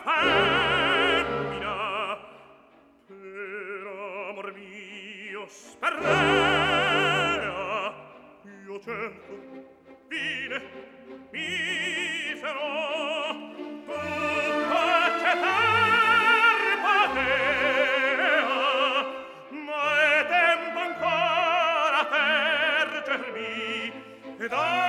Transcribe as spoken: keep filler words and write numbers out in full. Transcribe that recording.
femmina, per amor mio sperrea, io certo vine misero, tutto c'è per patea, ma è tempo ancora tergermi ed